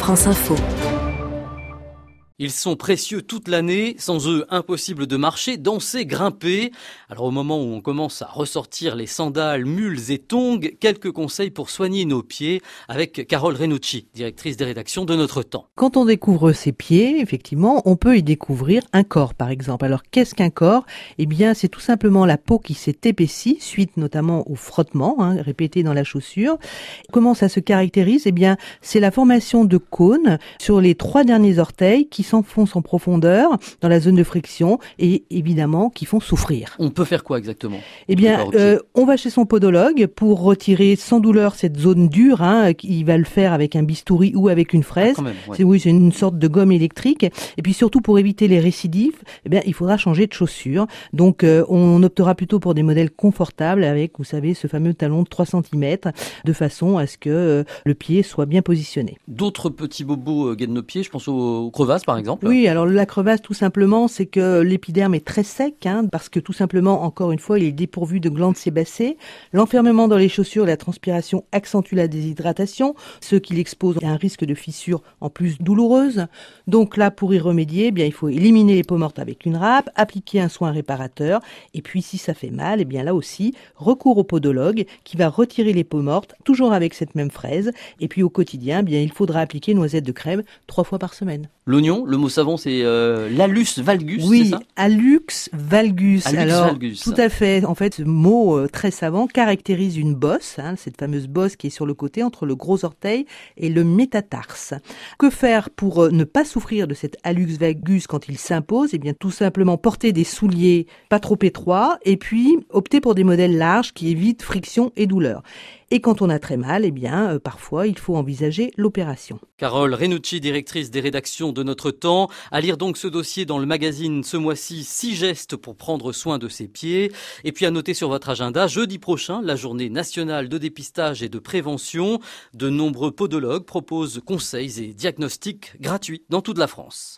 France Info. Ils sont précieux toute l'année, sans eux impossible de marcher, danser, grimper. Alors au moment où on commence à ressortir les sandales, mules et tongs, quelques conseils pour soigner nos pieds avec Carole Renucci, directrice des rédactions de Notre Temps. Quand on découvre ses pieds, effectivement, on peut y découvrir un corps par exemple. Alors qu'est-ce qu'un corps ? Eh bien c'est tout simplement la peau qui s'est épaissie, suite notamment au frottement répété dans la chaussure. Comment ça se caractérise ? Eh bien c'est la formation de cônes sur les 3 derniers orteils qui s'enfoncent en profondeur dans la zone de friction et évidemment qui font souffrir. On peut faire quoi exactement ? Eh bien, on va chez son podologue pour retirer sans douleur cette zone dure. Il va le faire avec un bistouri ou avec une fraise. Quand même, ouais. C'est une sorte de gomme électrique. Et puis surtout pour éviter les récidives, eh bien, il faudra changer de chaussure. Donc, on optera plutôt pour des modèles confortables avec, vous savez, ce fameux talon de 3 cm de façon à ce que le pied soit bien positionné. D'autres petits bobos guettent nos pieds, je pense aux crevasses par exemple. Oui, alors la crevasse tout simplement, c'est que l'épiderme est très sec, parce que tout simplement, encore une fois, il est dépourvu de glandes sébacées. L'enfermement dans les chaussures, la transpiration accentue la déshydratation, ce qui l'expose à un risque de fissure en plus douloureuse. Donc là, pour y remédier, eh bien, il faut éliminer les peaux mortes avec une râpe, appliquer un soin réparateur, et puis si ça fait mal, eh bien là aussi, recours au podologue qui va retirer les peaux mortes, toujours avec cette même fraise. Et puis au quotidien, eh bien, il faudra appliquer noisette de crème 3 fois par semaine. L'oignon, le mot savant, c'est l'allus valgus, oui, c'est ça ? Hallux valgus. Valgus. Tout à fait. En fait, ce mot très savant caractérise une bosse, cette fameuse bosse qui est sur le côté entre le gros orteil et le métatarse. Que faire pour ne pas souffrir de cet hallux valgus quand il s'impose ? Eh bien, tout simplement porter des souliers pas trop étroits et puis opter pour des modèles larges qui évitent friction et douleur. Et quand on a très mal, eh bien, parfois, il faut envisager l'opération. Carole Renucci, directrice des rédactions de Notre Temps. À lire donc ce dossier dans le magazine ce mois-ci, 6 gestes pour prendre soin de ses pieds. Et puis à noter sur votre agenda, jeudi prochain, la journée nationale de dépistage et de prévention. De nombreux podologues proposent conseils et diagnostics gratuits dans toute la France.